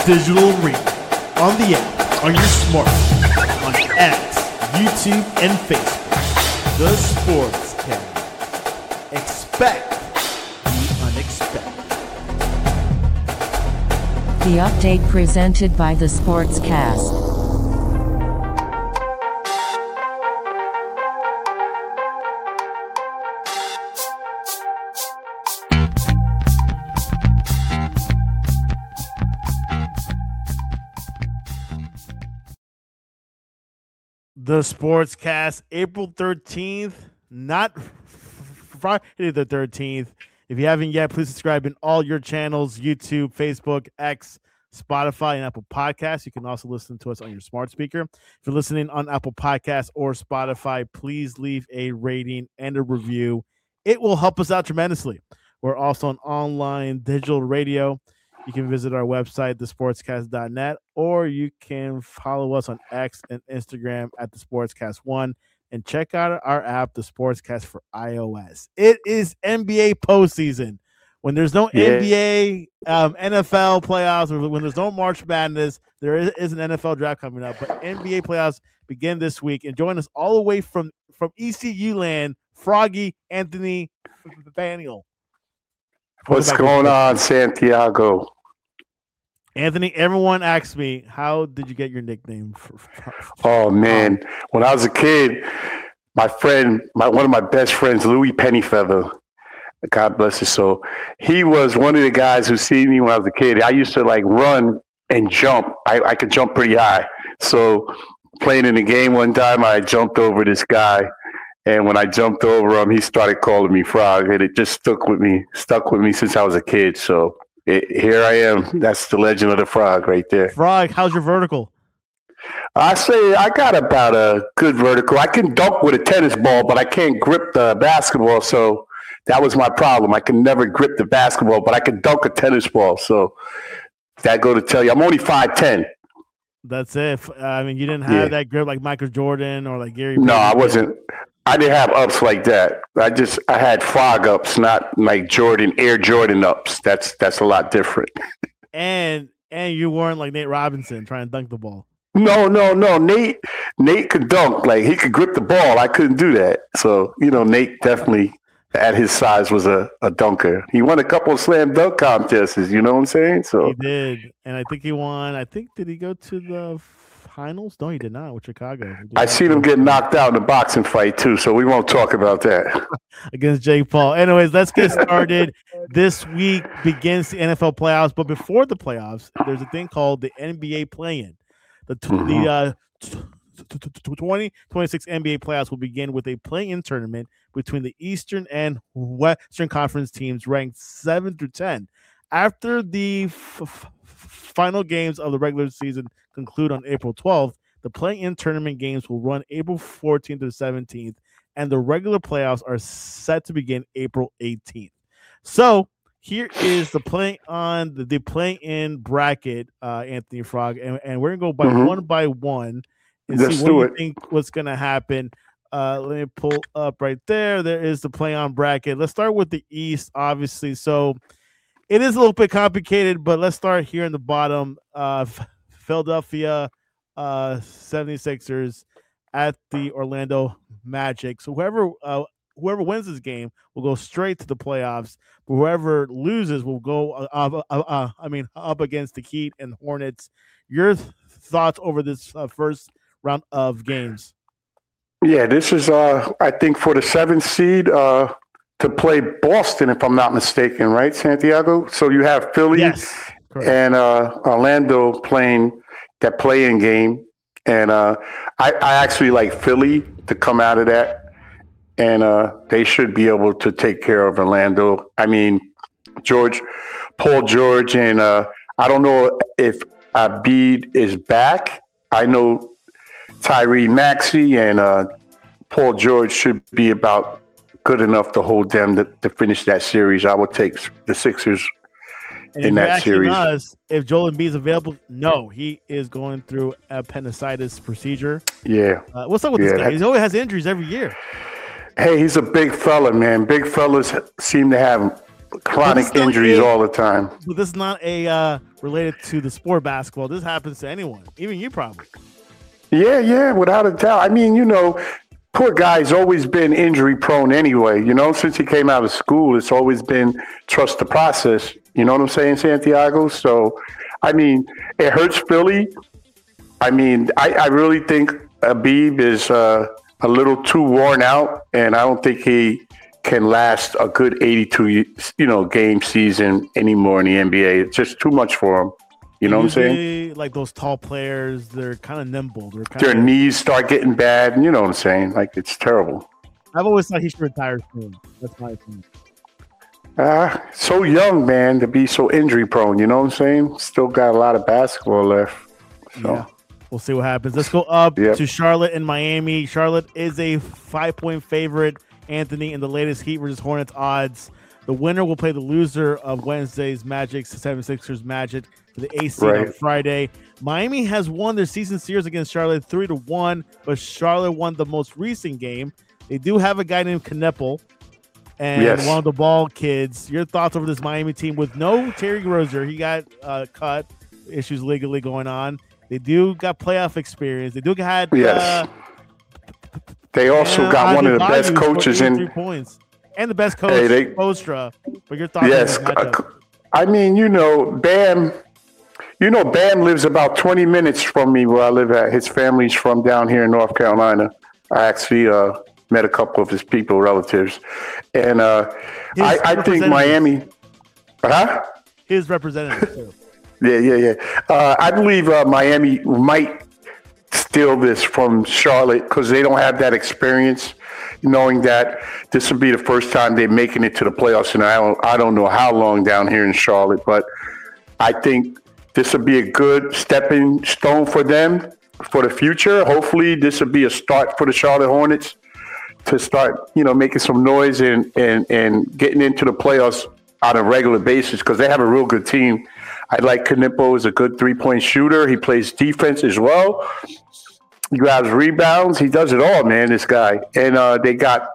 digital arena, on the app, on your smartphone, on X, YouTube, and Facebook. The Sportscast. Expect the unexpected. The update presented by the Sportscast. The Sportscast, April 13th, not Friday the 13th. If you haven't yet, please subscribe in all your channels, YouTube, Facebook, X, Spotify, and Apple Podcasts. You can also listen to us on your smart speaker. If you're listening on Apple Podcasts or Spotify, please leave a rating and a review. It will help us out tremendously. We're also on online digital radio. You can visit our website, thesportscast.net, or you can follow us on X and Instagram at the Sportscast1, and check out our app, the Sportscast for iOS. It is NBA postseason. When there's no NBA, NFL playoffs, or when there's no March Madness, there is an NFL draft coming up. But NBA playoffs begin this week. And join us all the way from ECU land, Froggy Anthony Daniel. What's going on, Santiago? Anthony, everyone asks me, how did you get your nickname? Oh, man. When I was a kid, my friend, one of my best friends, Louis Pennyfeather, God bless his soul, he was one of the guys who see me when I was a kid. I used to run and jump. I could jump pretty high. So playing in the game one time, I jumped over this guy. And when I jumped over him, he started calling me Frog, and it just stuck with me since I was a kid. So here I am. That's the legend of the Frog right there. Frog, how's your vertical? I say I got about a good vertical. I can dunk with a tennis ball, but I can't grip the basketball. So that was my problem. I can never grip the basketball, but I can dunk a tennis ball. So that go to tell you, I'm only 5'10". That's it. I mean, you didn't have that grip like Michael Jordan or like Gary. No, I wasn't. I didn't have ups like that. I had Frog ups, not like Air Jordan ups. That's a lot different. And you weren't like Nate Robinson trying to dunk the ball. No. Nate could dunk. Like, he could grip the ball. I couldn't do that. So, Nate definitely at his size was a dunker. He won a couple of slam dunk contests, you know what I'm saying? So he did. And I think he won. Did he go to the finals? No, he did not with Chicago. I seen him get knocked out in a boxing fight too, so we won't talk about that. Against Jake Paul. Anyways, let's get started. This week begins the NFL playoffs, but before the playoffs, there's a thing called the NBA play-in. The 2026 NBA playoffs will begin with a play-in tournament between the Eastern and Western Conference teams ranked 7 through 10. After the final games of the regular season conclude on April 12th, the play-in tournament games will run April 14th to 17th, and the regular playoffs are set to begin April 18th. So here is the play-in bracket, Anthony Frog, and we're gonna go one by one and see what you think what's gonna happen. Let me pull up right there. There is the play-on bracket. Let's start with the East, obviously. So it is a little bit complicated, but let's start here in the bottom. Philadelphia 76ers at the Orlando Magic. So whoever wins this game will go straight to the playoffs. But whoever loses will go up against the Heat and Hornets. Your thoughts over this first round of games? Yeah, this is I think for the 7th seed to play Boston, if I'm not mistaken, right, Santiago? So you have Philly and Orlando playing that play-in game. And I actually like Philly to come out of that. And they should be able to take care of Orlando. I mean, Paul George, and I don't know if Embiid is back. I know Tyrese Maxey and Paul George should be about good enough to hold them to finish that series. I would take the Sixers in that series. Us, if Joel Embiid is available, no, he is going through appendicitis procedure. Yeah. What's up with this guy? He always has injuries every year. Hey, he's a big fella, man. Big fellas seem to have chronic injuries all the time. But this is not a related to the sport basketball. This happens to anyone, even you probably. Yeah, without a doubt. I mean, poor guy's always been injury prone anyway. Since he came out of school, it's always been trust the process. You know what I'm saying, Santiago? So, I mean, it hurts Philly. I mean, I really think Habib is a little too worn out, and I don't think he can last a good 82, game season anymore in the NBA. It's just too much for him. You know what I'm saying? Like those tall players, they're kind of nimble. Their knees start getting bad. You know what I'm saying? Like, it's terrible. I've always thought he should retire soon. That's my opinion. So young, man, to be so injury prone. You know what I'm saying? Still got a lot of basketball left. So. Yeah. We'll see what happens. Let's go up to Charlotte and Miami. Charlotte is a 5-point favorite, Anthony, in the latest Heat versus Hornets odds. The winner will play the loser of Wednesday's Magic 76ers Magic for the AC on Friday. Miami has won their season series against Charlotte 3-1, but Charlotte won the most recent game. They do have a guy named Knepel and one of the ball kids. Your thoughts over this Miami team with no Terry Rozier? He got cut. Issues legally going on. They do got playoff experience. They do had they also got one of the best coaches in 3 points and the best coach Postra. But your thoughts? Yes, I mean, Bam. Bam lives about 20 minutes from me where I live at. His family's from down here in North Carolina. I actually met a couple of his relatives, and I think Miami. His representative too. Yeah. I believe Miami might steal this from Charlotte because they don't have that experience, knowing that this will be the first time they're making it to the playoffs. And I don't know how long down here in Charlotte, but I think this will be a good stepping stone for them for the future. Hopefully, this will be a start for the Charlotte Hornets to start, making some noise and getting into the playoffs on a regular basis because they have a real good team. I like Knepel as a good 3-point shooter. He plays defense as well. He grabs rebounds. He does it all, man, this guy. And they got,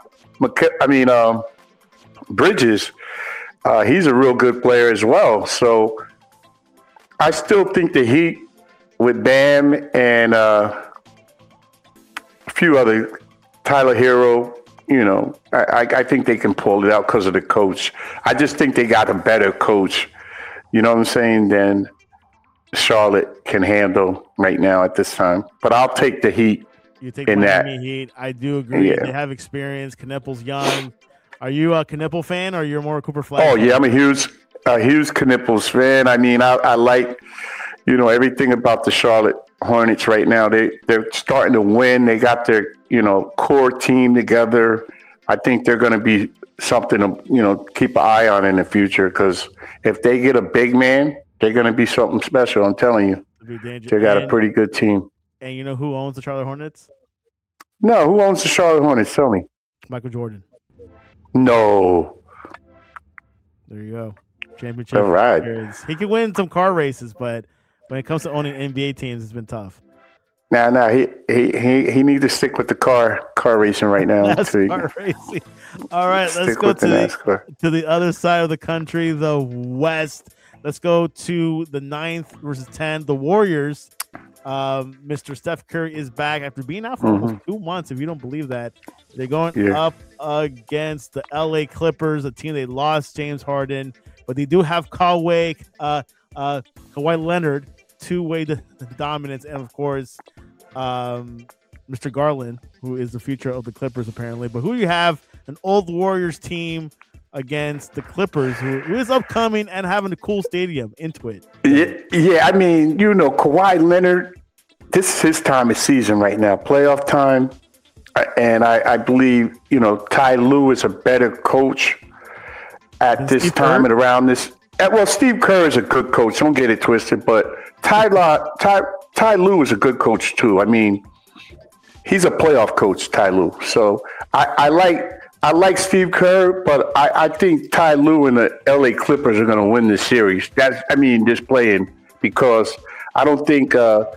Bridges. He's a real good player as well. So I still think the Heat with Bam and a few other, Tyler Hero, I think they can pull it out because of the coach. I just think they got a better coach. You know what I'm saying? Than Charlotte can handle right now at this time. But I'll take the Heat. You take Miami Heat. I do agree. Yeah. They have experience. Knepel's young. Are you a Knepel fan or you're more a Cooper Flag? Oh, yeah. I'm a huge Knepel's fan. I mean, I like, everything about the Charlotte Hornets right now. They're starting to win. They got their, core team together. I think they're going to be something to, keep an eye on in the future because if they get a big man, they're going to be something special. I'm telling you. They got a pretty good team. And you know who owns the Charlotte Hornets? No, who owns the Charlotte Hornets? Tell me. Michael Jordan. No. There you go. Championship. All right. He can win some car races, but when it comes to owning NBA teams, it's been tough. Nah. He needs to stick with the car racing right now. Car racing. All right, let's go to the other side of the country, the West. Let's go to the 9th versus 10. The Warriors. Mr. Steph Curry is back after being out for almost 2 months. If you don't believe that, they're going up against the LA Clippers, a team they lost James Harden, but they do have Kawhi Leonard, two-way dominance, and of course, Mr. Garland, who is the future of the Clippers apparently. But who you have? An old Warriors team against the Clippers, who is upcoming and having a cool stadium, Intuit. Yeah. I mean, Kawhi Leonard, this is his time of season right now, playoff time. And I believe, Ty Lue is a better coach at this time and around this. Well, Steve Kerr is a good coach. Don't get it twisted. But Ty Lue is a good coach, too. I mean, he's a playoff coach, Ty Lue. So I like Steve Kerr, but I think Ty Lue and the LA Clippers are going to win this series. Just playing because I don't think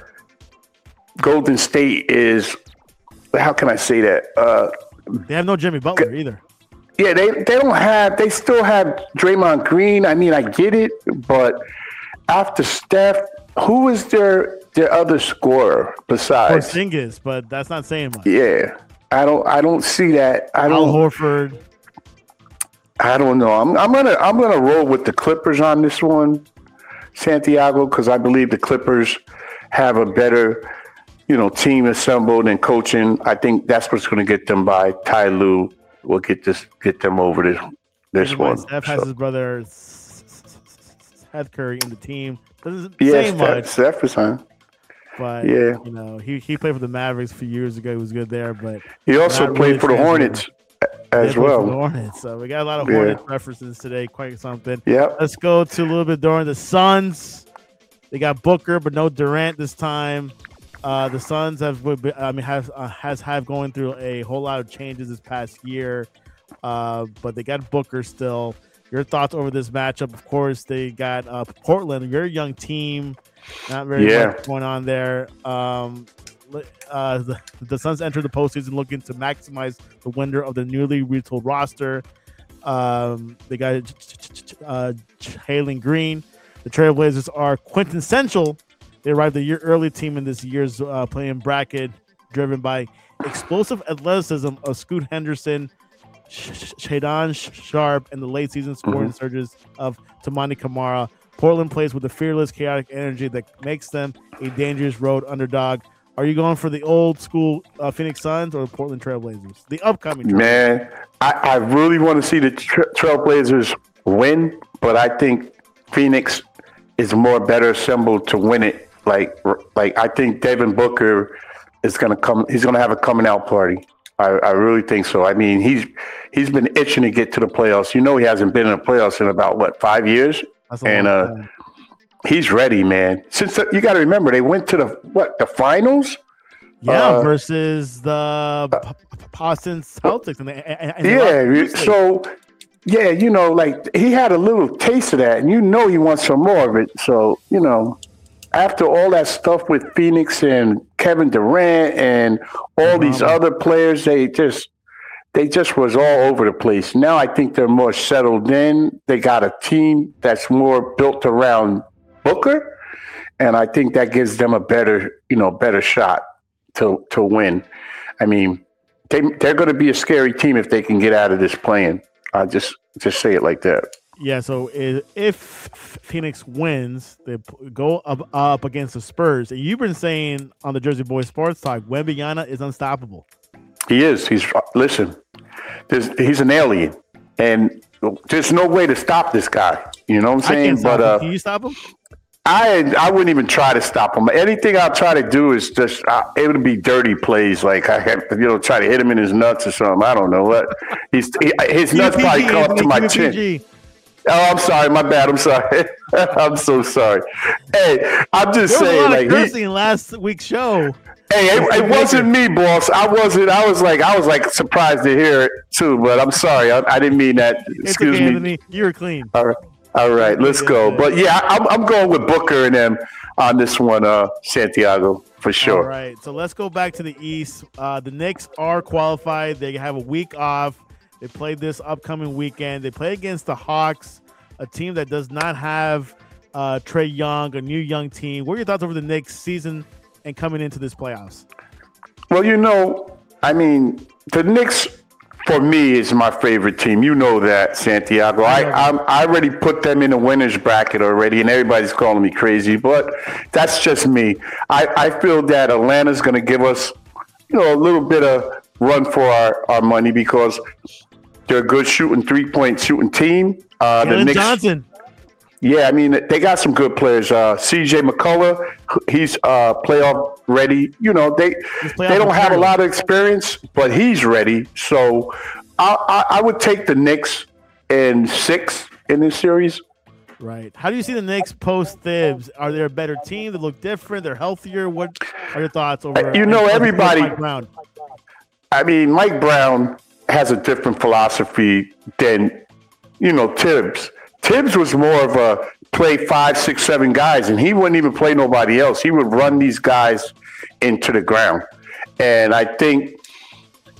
Golden State is. How can I say that? They have no Jimmy Butler either. Yeah, they still have Draymond Green. I mean, I get it, but after Steph, who is their other scorer besides Porzingis? But that's not saying much. Yeah, I don't see that. Al Horford. I don't know. I'm gonna roll with the Clippers on this one, Santiago, because I believe the Clippers have a better, team assembled and coaching. I think that's what's going to get them by. Ty Lue will get them over this one. Steph has his brother Seth Curry in the team. Doesn't say much. Steph is on. But he played for the Mavericks a few years ago. He was good there, but he also played for the Hornets as well. The Hornets. So we got a lot of Hornets references today. Quite something. Yeah. Let's go to a little bit during the Suns. They got Booker, but no Durant this time. The Suns have going through a whole lot of changes this past year, but they got Booker still. Your thoughts over this matchup? Of course, they got Portland, your young team. Not very much going on there. The Suns enter the postseason looking to maximize the wonder of the newly retooled roster. They got Jalen Green. The Trailblazers are quintessential. They arrived a year early team in this year's playing bracket, driven by explosive athleticism of Scoot Henderson, Shadon Sharp, and the late season scoring surges of Tamani Kamara. Portland plays with a fearless, chaotic energy that makes them a dangerous road underdog. Are you going for the old school Phoenix Suns or the Portland Trailblazers? The upcoming Trailblazers? Man, I really want to see the Trailblazers win, but I think Phoenix is more better assembled to win it. Like I think Devin Booker is going to come. He's going to have a coming out party. I really think so. I mean, he's been itching to get to the playoffs. He hasn't been in the playoffs in about 5 years, and he's ready, man. Since you got to remember, they went to the finals. Yeah, versus the Boston Celtics. He had a little taste of that, and he wants some more of it. So after all that stuff with Phoenix and Kevin Durant and all these other players, they just was all over the place. Now I think they're more settled in. They got a team that's more built around Booker, and I think that gives them a better shot to win. I mean, they're going to be a scary team if they can get out of this play-in. I just say it like that. Yeah, so if Phoenix wins, they go up against the Spurs. You've been saying on the Jersey Boys Sports Talk, Wembanyama is unstoppable. He is. He's an alien, and there's no way to stop this guy. You know what I'm saying? Can you stop him? I wouldn't even try to stop him. Anything I'll try to do is just it would be dirty plays, like I have to try to hit him in his nuts or something. I don't know what. His nuts probably come up to my chin. Oh, I'm sorry. My bad. I'm sorry. I'm so sorry. Hey, I'm just saying. Like cursing last week's show. Hey, it wasn't me, boss. I wasn't. I was like surprised to hear it too. But I'm sorry. I didn't mean that. Excuse me. Anthony. You were clean. All right. Let's go. But yeah, I'm going with Booker and them on this one, Santiago, for sure. All right. So let's go back to the East. The Knicks are qualified. They have a week off. They play this upcoming weekend. They play against the Hawks, a team that does not have Trae Young, a new young team. What are your thoughts over the Knicks season and coming into this playoffs? Well, I mean, the Knicks, for me, is my favorite team. You know that, Santiago. I already put them in the winner's bracket already, and everybody's calling me crazy, but that's just me. I feel that Atlanta's going to give us, a little bit of run for our money because they're a good three-point shooting team. The Knicks, Johnson. Yeah, I mean, they got some good players. CJ McCullough, he's playoff ready. They don't have a lot of experience, but he's ready. So I would take the Knicks in 6 in this series. Right. How do you see the Knicks post Thibs? Are they a better team? They look different. They're healthier. What are your thoughts over? Everybody. Mike Brown. I mean, Mike Brown has a different philosophy than Thibs. Thibs was more of a play 5, 6, 7 guys, and he wouldn't even play nobody else. He would run these guys into the ground. And I think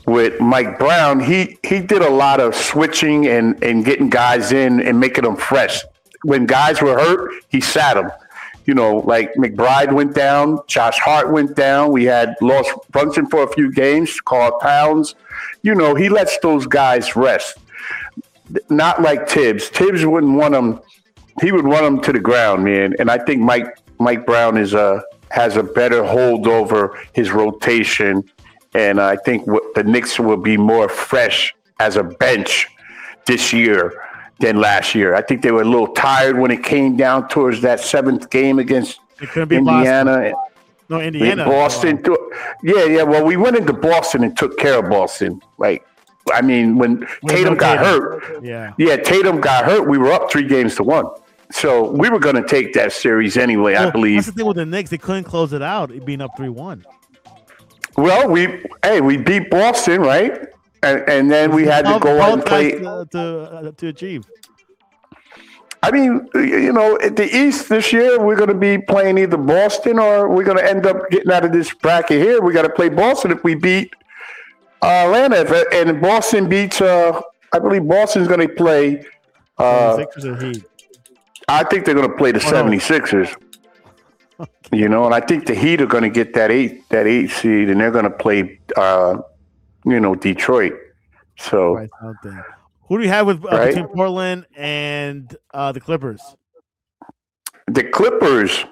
with Mike Brown, he did a lot of switching and getting guys in and making them fresh. When guys were hurt, he sat them. You know, like McBride went down, Josh Hart went down. We had lost Brunson for a few games, Carl Towns. You know, he lets those guys rest. Not like Tibbs. Tibbs wouldn't want them. He would run them to the ground, man. And I think Mike Brown has a better hold over his rotation. And I think the Knicks will be more fresh as a bench this year than last year. I think they were a little tired when it came down towards that 7th game against Indiana. No, Indiana. Boston. Yeah. Well, we went into Boston and took care of Boston. Like, I mean, when Tatum got hurt, Tatum got hurt, we were up 3-1. So we were going to take that series anyway, I believe. That's the thing with the Knicks. They couldn't close it out, being up 3-1. Well, we beat Boston, right? And then we had to go out and play to achieve. I mean, you know, at the East this year, we're going to be playing either Boston or we're going to end up getting out of this bracket here. We got to play Boston if we beat Atlanta. And Boston beats, I believe Boston's going to play. Sixers or Heat? I think they're going to play the 76ers. Okay. You know, and I think the Heat are going to get that eight seed, and they're going to play, Detroit. So, who do you have with between Portland and the Clippers? The Clippers.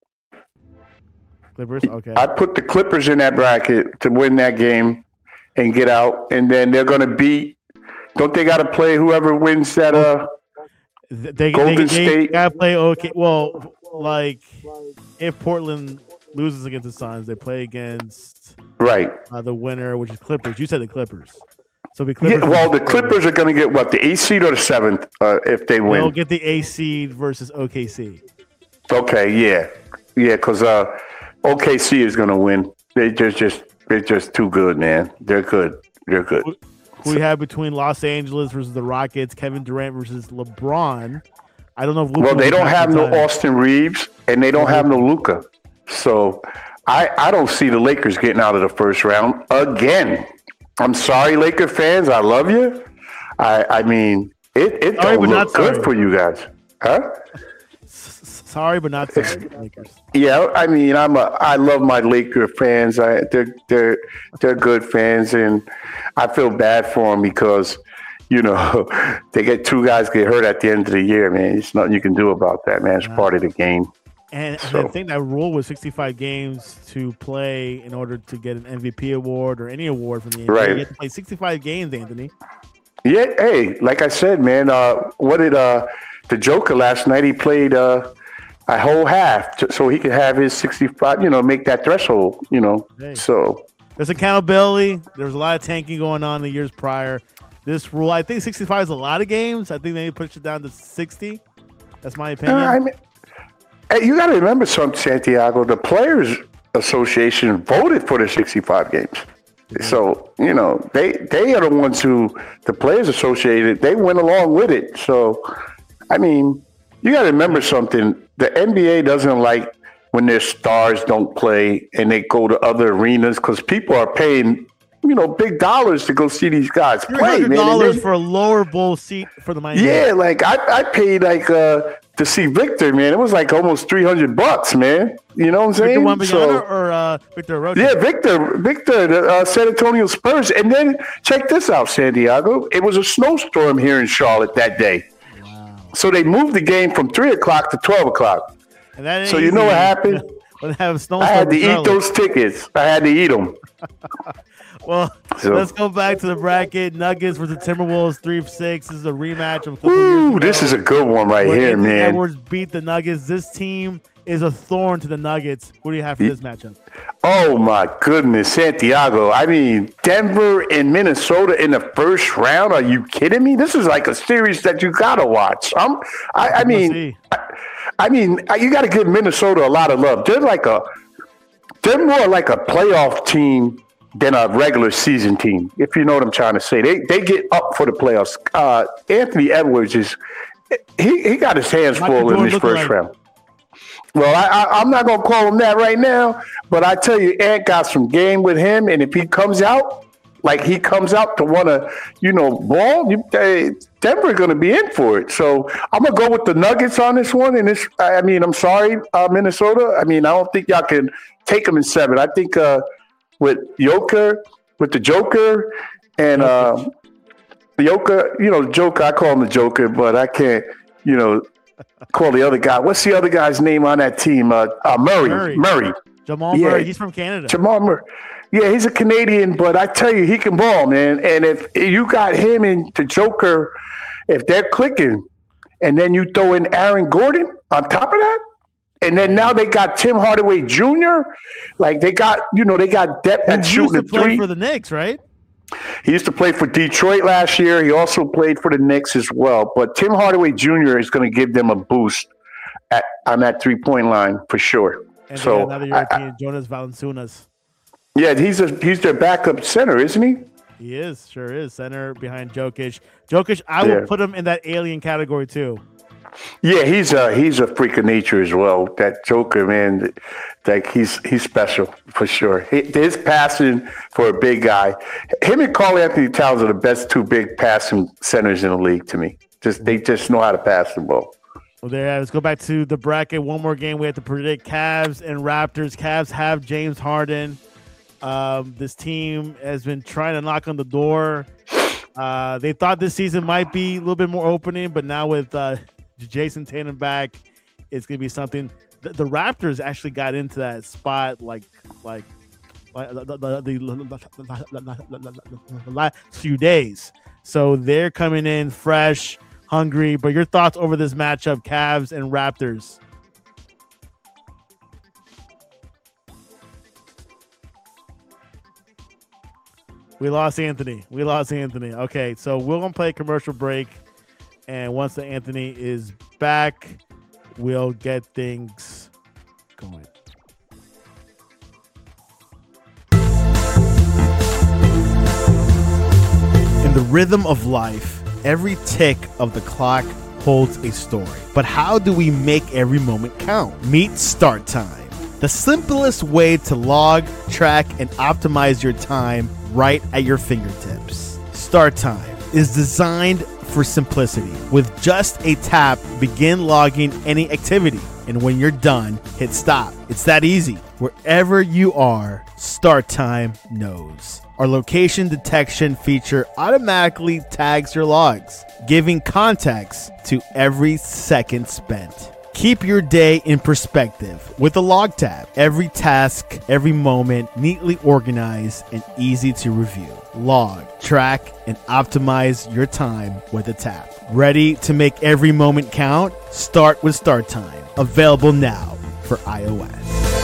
Okay. I put the Clippers in that bracket to win that game and get out, and then they're going to beat. Don't they got to play whoever wins that? Golden State got to play. Okay, well, like if Portland loses against the Suns, they play against the winner, which is Clippers. You said the Clippers. So the Clippers. Yeah, well, the Clippers are going to get what, the 8th seed or the 7th if they win. They'll get the 8th seed versus OKC. Okay, yeah, because OKC is going to win. They're just too good, man. They're good. Who we have between Los Angeles versus the Rockets, Kevin Durant versus LeBron. I don't know if Luka. Well, they don't have no Austin Reeves and they don't have no Luka. So I don't see the Lakers getting out of the first round again. I'm sorry, Laker fans. I love you. I mean, it don't look good for you guys. Huh? Sorry, but not sorry, Lakers. Yeah, I mean, I love my Laker fans. They're good fans, and I feel bad for them because, you know, they get 2 guys get hurt at the end of the year, man. There's nothing you can do about that, man. It's part of the game. And I think that rule was 65 games to play in order to get an MVP award or any award from the NBA. Right. You have to play 65 games, Anthony. Yeah, hey, like I said, man, what did the Joker last night? He played a whole half so he could have his 65, make that threshold, Hey. So there's accountability. There was a lot of tanking going on the years prior. This rule, I think 65 is a lot of games. I think they need to push it down to 60. That's my opinion. Hey, you got to remember something, Santiago. The Players Association voted for the 65 games. Mm-hmm. So, they are the ones who, the Players Association, they went along with it. So, I mean, you got to remember something. The NBA doesn't like when their stars don't play and they go to other arenas because people are paying, big dollars to go see these guys play. $300 for a lower bowl seat for the Miami. Yeah, like I paid to see Victor, man. It was like almost $300, man. You know what I'm saying? Victor Wembanyama or Victor Rocha? Yeah, Victor, the San Antonio Spurs. And then check this out, Santiago. It was a snowstorm here in Charlotte that day. So they moved the game from 3 o'clock to 12 o'clock. And so you know what happened? I had to eat those tickets. I had to eat them. Well, let's go back to the bracket. Nuggets versus Timberwolves, 3-6. This is a rematch of a couple years ago. This is a good one here, Anthony man. Edwards beat the Nuggets. This team is a thorn to the Nuggets. What do you have for this matchup? Oh, my goodness, Santiago. I mean, Denver and Minnesota in the first round. Are you kidding me? This is like a series that you got to watch. I mean, you got to give Minnesota a lot of love. They're more like a playoff team than a regular season team, if you know what I'm trying to say. They get up for the playoffs. Anthony Edwards he got his hands full in this first round. Well, I'm not going to call him that right now, but I tell you, Ant got some game with him, and if he comes out, like he comes out to want to, ball, Denver going to be in for it. So I'm going to go with the Nuggets on this one. And I'm sorry, Minnesota. I don't think y'all can take them in 7. I think with the Joker and Joker, I call him the Joker, but I can't, call the other guy. What's the other guy's name on that team? Murray. Jamal Murray. He's from Canada. Jamal Murray. Yeah, he's a Canadian, but I tell you, he can ball, man. And if you got him and the Joker, if they're clicking, and then you throw in Aaron Gordon on top of that, and then now they got Tim Hardaway Jr. Like they got depth at shooting the 3 for the Knicks, right? He used to play for Detroit last year. He also played for the Knicks as well. But Tim Hardaway Jr. is going to give them a boost on that 3-point line for sure. And so another European, Jonas Valanciunas. Yeah, he's their backup center, isn't he? He is, sure is. Center behind Jokic. I will put him in that alien category too. Yeah, he's a freak of nature as well. That Joker, man, like he's special for sure. His passing for a big guy, him and Karl-Anthony Towns are the best 2 big passing centers in the league to me. They just know how to pass the ball. Well, let's go back to the bracket. One more game we have to predict: Cavs and Raptors. Cavs have James Harden. This team has been trying to knock on the door. They thought this season might be a little bit more opening, but now with Jason Tatum back, it's gonna be something. The Raptors actually got into that spot the last few days, so they're coming in fresh, hungry. But your thoughts over this matchup, Cavs and Raptors? We lost Anthony. Okay, so we're gonna play a commercial break. And once the Anthony is back, we'll get things going. In the rhythm of life, every tick of the clock holds a story. But how do we make every moment count? Meet Start Time, the simplest way to log, track, and optimize your time right at your fingertips. Start Time is designed for simplicity. With just a tap, begin logging any activity. And when you're done, hit stop. It's that easy. Wherever you are, Start Time knows. Our location detection feature automatically tags your logs, giving context to every second spent. Keep your day in perspective with a log tab. Every task, every moment, neatly organized and easy to review. Log, track, and optimize your time with a tap. Ready to make every moment count? Start with Start Time. Available now for iOS.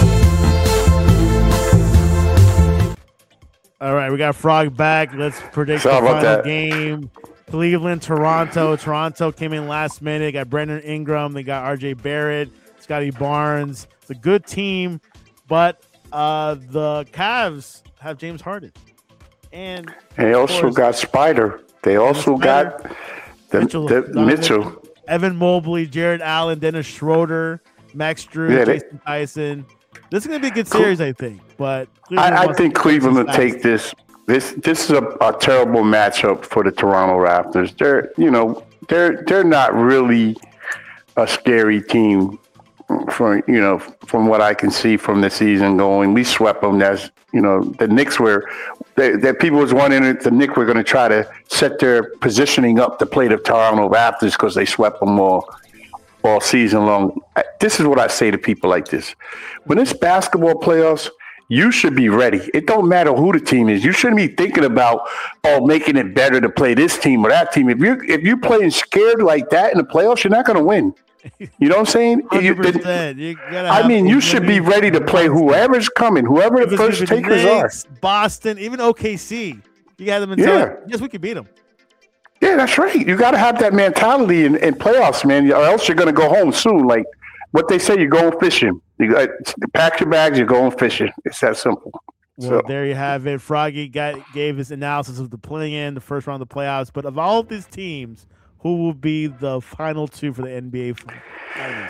All right, we got Frog back. Let's predict the final game. Cleveland, Toronto. Toronto came in last minute. They got Brandon Ingram. They got RJ Barrett, Scotty Barnes. It's a good team, but the Cavs have James Harden. And they also got Spider. They also got Mitchell. Evan Mobley, Jared Allen, Dennis Schroeder, Max Drew, Jason Tyson. This is going to be a good series, I think. But I think Cleveland will take this. This is a terrible matchup for the Toronto Raptors. They're not really a scary team from what I can see from the season going. We swept them. As the Knicks were. That people was wondering if the Knicks were going to try to set their positioning up to play the Toronto Raptors because they swept them all season long. This is what I say to people like this: when it's basketball playoffs, you should be ready. It don't matter who the team is. You shouldn't be thinking about making it better to play this team or that team. If you're playing scared like that in the playoffs, you're not going to win. You know what I'm saying? 100%. You should be ready to play whoever's coming, whoever the first takers are. Boston, even OKC. You have the mentality. Yes, we can beat them. Yeah, that's right. You got to have that mentality in playoffs, man, or else you're going to go home soon. Like what they say, you're going fishing. You got pack your bags, you're going fishing. It's that simple. Well, there you have it. Froggy gave his analysis of the play-in, the first round of the playoffs. But of all of these teams, who will be the final two for the NBA Finals?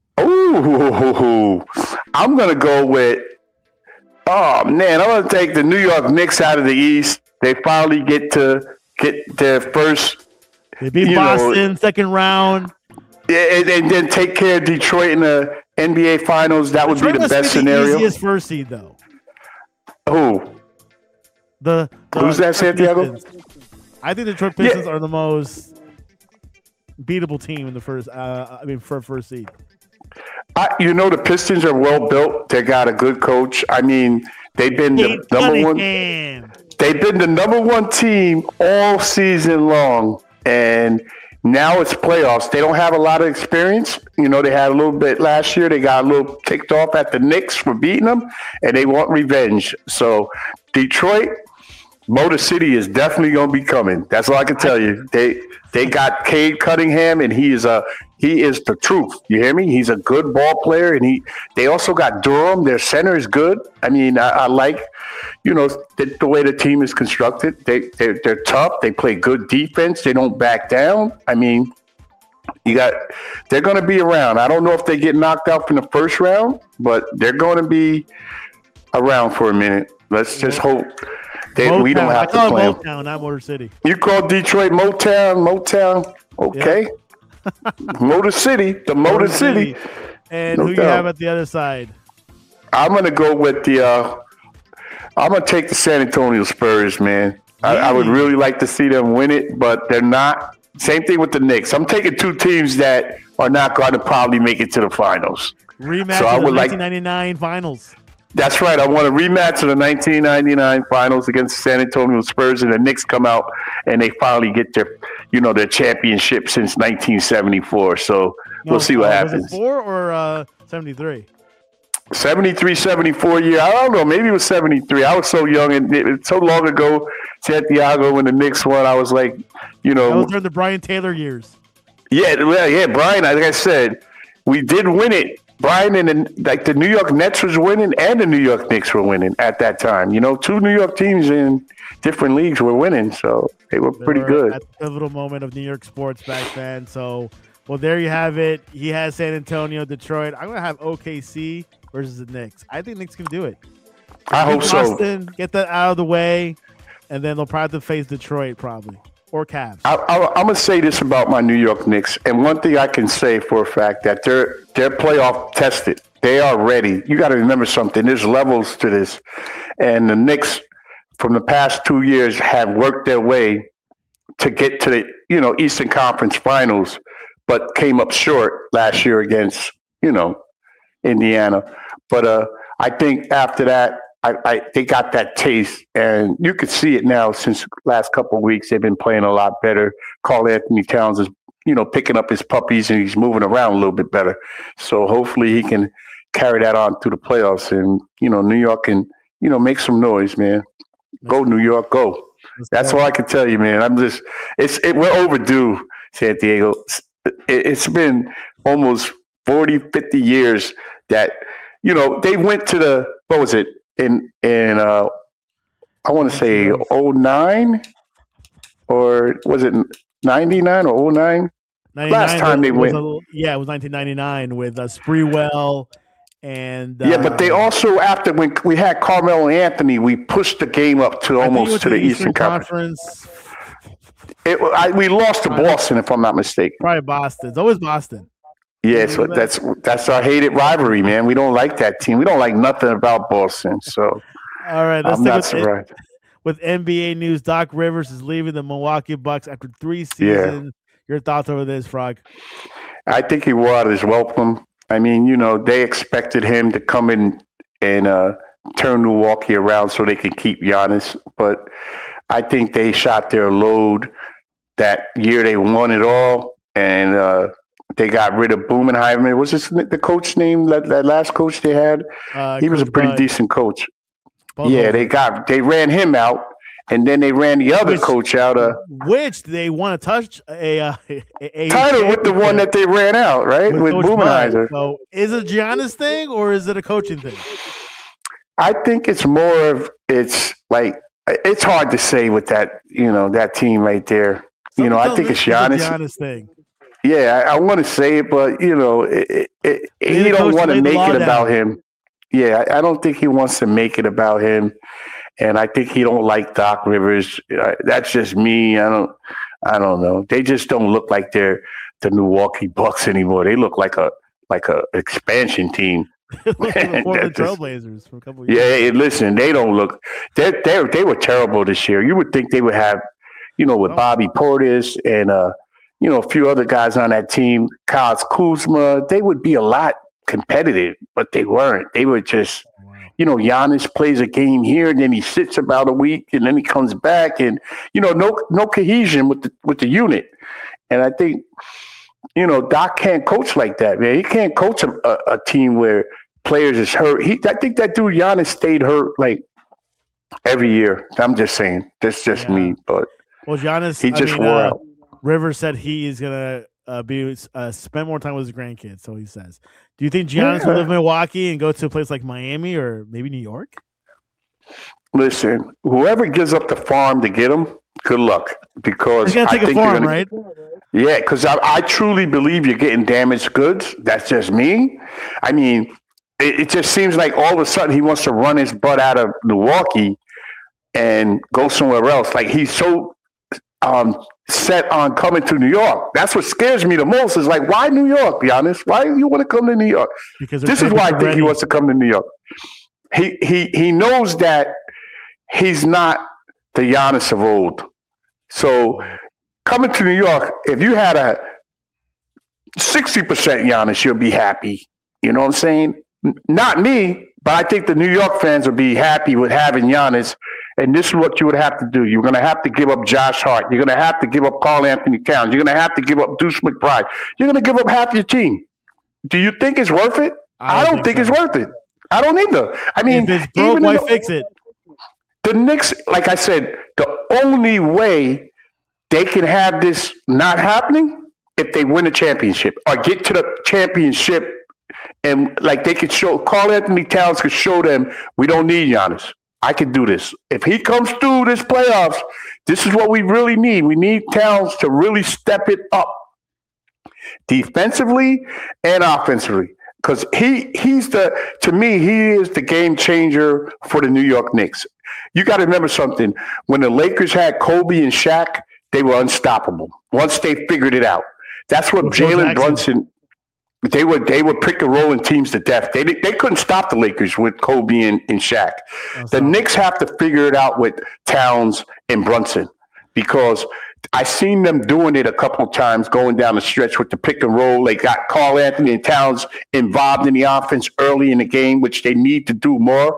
Ooh, I'm going to go with, I'm going to take the New York Knicks out of the East They finally get their first. They beat Boston second round. And then take care of Detroit in the NBA Finals. That would be the best scenario. Easiest first seed, though. Who? Who's that, Santiago? Pistons. I think the Detroit Pistons are the most beatable team in the first. For first seed. The Pistons are well built. They got a good coach. I mean, they've been the number one. They've been the number one team all season long, and now it's playoffs. They don't have a lot of experience. They had a little bit last year. They got a little ticked off at the Knicks for beating them, and they want revenge. So Detroit, Motor City is definitely going to be coming. That's all I can tell you. They got Cade Cunningham, and he is the truth. You hear me? He's a good ball player, and they also got Durham. Their center is good. I mean, I like, the way the team is constructed. They're tough. They play good defense. They don't back down. I mean, they're going to be around. I don't know if they get knocked out from the first round, but they're going to be around for a minute. Let's just hope. We don't have to play Motown, not Motor City. You call Detroit Motown. Okay. Yeah. Motor City, the Motor City. And who you have at the other side? I'm going to go with I'm going to take the San Antonio Spurs, man. I would really like to see them win it, but they're not. Same thing with the Knicks. I'm taking two teams that are not going to probably make it to the finals. Rematch of the 1999 finals. That's right. I want a rematch of the 1999 finals against the San Antonio Spurs, and the Knicks come out and they finally get their championship since 1974. So we'll see what happens. Was it 4 or 73? 73, 74 year. I don't know. Maybe it was 73. I was so young and it's so long ago. Santiago, when the Knicks won, I was like, That was during the Brian Taylor years. Yeah. Brian, like I said, we did win it. Brian and the New York Nets was winning and the New York Knicks were winning at that time. Two New York teams in different leagues were winning, so they were pretty good. At the pivotal moment of New York sports back then. So, well, there you have it. He has San Antonio, Detroit. I'm going to have OKC versus the Knicks. I think Knicks can do it. I hope Boston, so. Get that out of the way, and then they'll probably have to face Detroit probably. Or Cavs. I'm going to say this about my New York Knicks, and one thing I can say for a fact that they're playoff tested. They are ready. You got to remember something. There's levels to this, and the Knicks from the past 2 years have worked their way to get to the Eastern Conference Finals, but came up short last year against Indiana. But I think after that, they got that taste, and you could see it now. Since the last couple of weeks, they've been playing a lot better. Karl-Anthony Towns is, picking up his puppies, and he's moving around a little bit better. So hopefully he can carry that on through the playoffs, and New York can make some noise, man. Go New York, go. That's all I can tell you, man. We're overdue, Santiago. It's been almost 40, 50 years that they went to what was it? In I want to say 09, or was it 99 or 09? Last time they went. It was 1999 with Sprewell and but they also, after when we had Carmelo Anthony, we pushed the game up to almost to the Eastern Conference. We lost to Boston, if I'm not mistaken. Probably Boston. It's always Boston. Yeah, so that's our hated rivalry, man. We don't like that team. We don't like nothing about Boston. So, all right, I'm not surprised. With NBA news, Doc Rivers is leaving the Milwaukee Bucks after 3 seasons. Yeah. Your thoughts over this, Frog? I think he wore out his welcome. I mean, they expected him to come in and turn Milwaukee around so they can keep Giannis, but I think they shot their load that year. They won it all, and they got rid of Budenholzer. Was this the coach name, that last coach they had? He was a pretty decent coach. Yeah, they ran him out, and then they ran the other coach out. Which they want to touch a title with the one that they ran out, right? With Budenholzer. So is it a Giannis thing or is it a coaching thing? I think it's more of it's hard to say with that that team right there. I think it's Giannis. Giannis thing. Yeah, I want to say it, but he don't want to make it about him. Yeah, I don't think he wants to make it about him. and I think he don't like Doc Rivers. That's just me. I don't know. They just don't look like they're the Milwaukee Bucks anymore. They look like a expansion team. The Trailblazers from a couple of years. Yeah, listen, they don't look. They were terrible this year. You would think they would have, with Bobby Portis and a few other guys on that team, Kyle Kuzma, they would be a lot competitive, but they weren't. They were just, Giannis plays a game here, and then he sits about a week, and then he comes back, and no cohesion with the unit. And I think, Doc can't coach like that, man. He can't coach a team where players is hurt. I think that dude Giannis stayed hurt like every year. I'm just saying, that's just me. But Giannis, he just wore out. Rivers said he is gonna spend more time with his grandkids. So he says. Do you think Giannis will live in Milwaukee and go to a place like Miami or maybe New York? Listen, whoever gives up the farm to get him, good luck. Because he's gonna take a farm, right? Yeah, because I truly believe you're getting damaged goods. That's just me. I mean, it just seems like all of a sudden he wants to run his butt out of Milwaukee and go somewhere else. Like he's so set on coming to New York. That's what scares me the most. Is like, why New York, be honest? Why do you want to come to New York? Because this is why I think he wants to come to New York. He knows that he's not the Giannis of old. So coming to New York, if you had a 60% Giannis, you'll be happy. You know what I'm saying? Not me, but I think the New York fans would be happy with having Giannis. And this is what you would have to do. You're going to have to give up Josh Hart. You're going to have to give up Karl-Anthony Towns. You're going to have to give up Deuce McBride. You're going to give up half your team. Do you think it's worth it? I don't think it's worth it. I don't either. I mean, if it's broke, why fix it? The Knicks, like I said, the only way they can have this not happening if they win a championship or get to the championship, and like they could show, Karl-Anthony Towns could show them, we don't need Giannis. I could do this. If he comes through this playoffs, this is what we really need. We need Towns to really step it up defensively and offensively. Because to me, he is the game changer for the New York Knicks. You got to remember something. When the Lakers had Kobe and Shaq, they were unstoppable once they figured it out. That's what Jalen Brunson. They were pick and rolling teams to death. They couldn't stop the Lakers with Kobe and Shaq. The Knicks have to figure it out with Towns and Brunson, because I seen them doing it a couple of times going down the stretch with the pick and roll. They got Karl-Anthony and Towns involved in the offense early in the game, which they need to do more.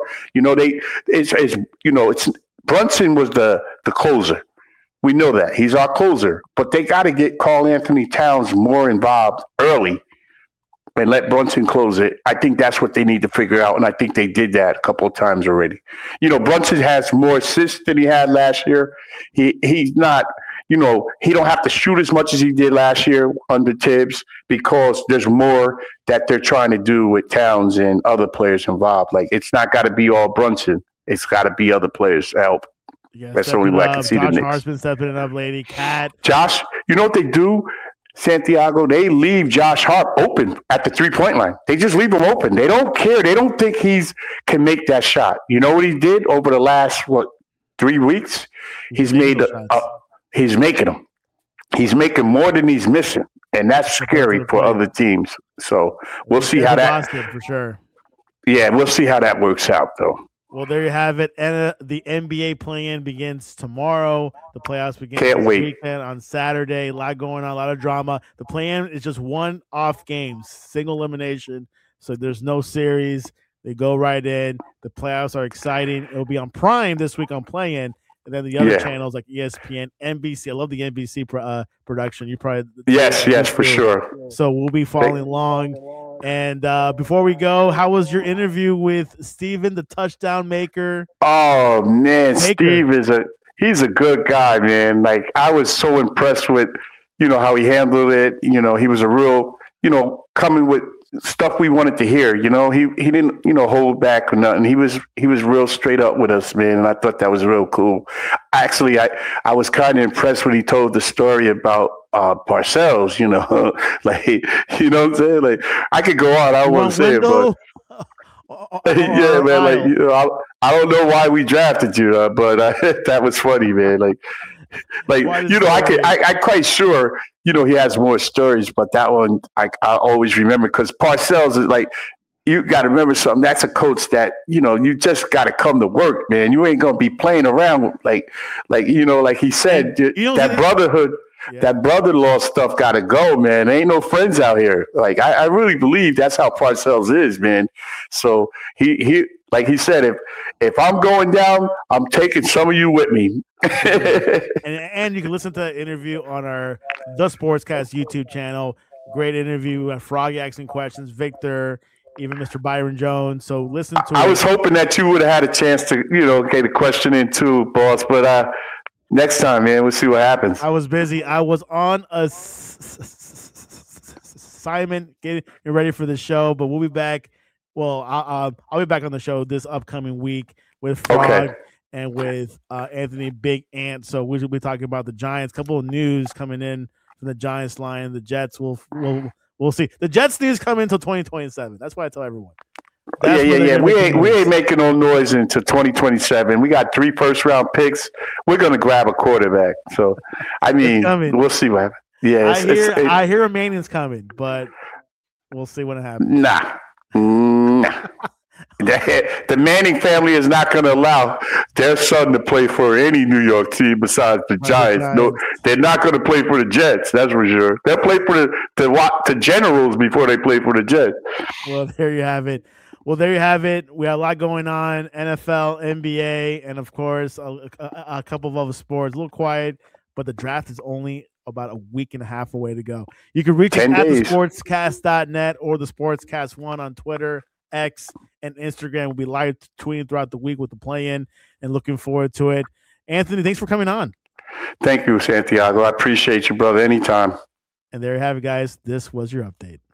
Brunson was the closer. We know that he's our closer, but they got to get Karl-Anthony Towns more involved early and let Brunson close it. I think that's what they need to figure out, and I think they did that a couple of times already. Brunson has more assists than he had last year. He's not, he don't have to shoot as much as he did last year under Tibbs, because there's more that they're trying to do with Towns and other players involved. Like, it's not got to be all Brunson. It's got to be other players to help. Yeah, that's the only way I can see the Knicks. Josh Hart's been stepping it up, lady. Cat. Josh, you know what they do? Santiago, they leave Josh Hart open at the 3-point line. They just leave him open. They don't care. They don't think can make that shot. You know what he did over the last 3 weeks? He's making them. He's making more than he's missing, and that's scary for other teams. So we'll see how that. For sure. Yeah, we'll see how that works out, though. Well, there you have it. And the NBA play-in begins tomorrow. The playoffs begin this weekend on Saturday. A lot going on, a lot of drama. The play-in is just one-off games, single elimination. So there's no series. They go right in. The playoffs are exciting. It'll be on Prime this week on play-in. And then the other channels like ESPN, NBC. I love the NBC production. You probably yes, for sure. So we'll be following along. And before we go, how was your interview with Steven, the touchdown maker? Oh man, Steve he's a good guy, man. Like, I was so impressed with how he handled it. He was a real coming with stuff we wanted to hear. He didn't hold back or nothing. He was real straight up with us, man, and I thought that was real cool. Actually, I was kind of impressed when he told the story about Parcells. Like, what I'm saying? Like, I could go on. I won't say it, but yeah, man. Like, I don't know why we drafted you, but that was funny, man. Like I'm quite sure, he has more stories, but that one I always remember because Parcells is like, you got to remember something. That's a coach that, you just got to come to work, man. You ain't going to be playing around like he said, that brotherhood. Yeah. That brother-in-law stuff got to go, man. There ain't no friends out here. Like I really believe that's how Parcells is, man. So he like he said, if I'm going down, I'm taking some of you with me. and you can listen to the interview on our The Sportscast YouTube channel. Great interview. Froggy asking questions. Victor, even Mr. Byron Jones. So listen to. I was hoping that you would have had a chance to, get a question in too, boss. But next time, man, we'll see what happens. I was busy. I was on assignment getting ready for the show, but we'll be back. Well, I'll be back on the show this upcoming week with Frog and with Anthony Big Ant. So we'll be talking about the Giants. Couple of news coming in from the Giants line. The Jets we'll see. The Jets news come until 2027. That's why I tell everyone. Yeah. We ain't making no noise until 2027. We got 3 first-round picks. We're gonna grab a quarterback. So, I mean, we'll see what happens. Yeah, I hear a Manning's coming, but we'll see what happens. Nah. The Manning family is not going to allow their son to play for any New York team besides the Giants. No, they're not going to play for the Jets. That's for sure. They'll play for the Generals before they play for the Jets. Well, there you have it. We have a lot going on, NFL, NBA, and, of course, a couple of other sports. A little quiet, but the draft is only about a week and a half away to go. You can reach us at thesportscast.net or the Sportscast1 on Twitter, X, and Instagram. We'll be live tweeting throughout the week with the play-in and looking forward to it. Anthony, thanks for coming on. Thank you, Santiago. I appreciate you, brother. Anytime. And there you have it, guys. This was your update.